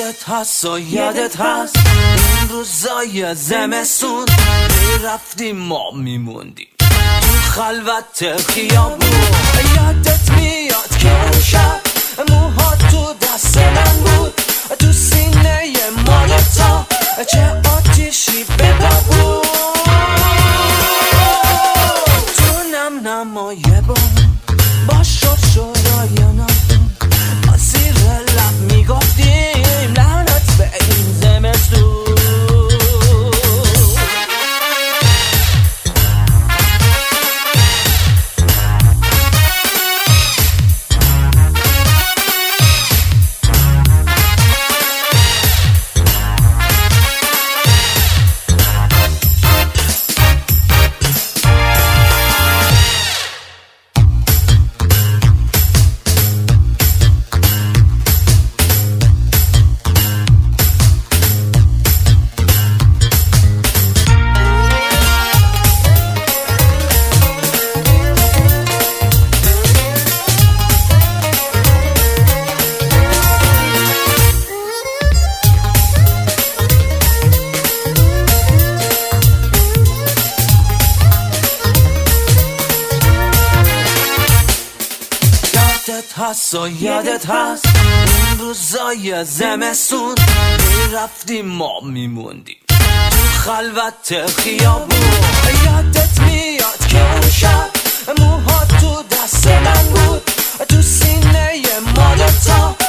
یادت هست و یادت هست این روزای زمستون میرفتیم ما میموندیم تو خلوت خیابون. یادت میاد که اون شب موها تو دست من بود، تو سینه ما دوتا چه آتیشی بدا بود. تو نم نمای بام با شرایانم با زیر لب میگفتیم لعنت به این زمستون. هست و یادت هست این روزای زمستون میرفتیم ما میموندیم تو خلوت خیابون. یادت میاد که اون شب موها تو دست من بود، تو سینه ما دوتا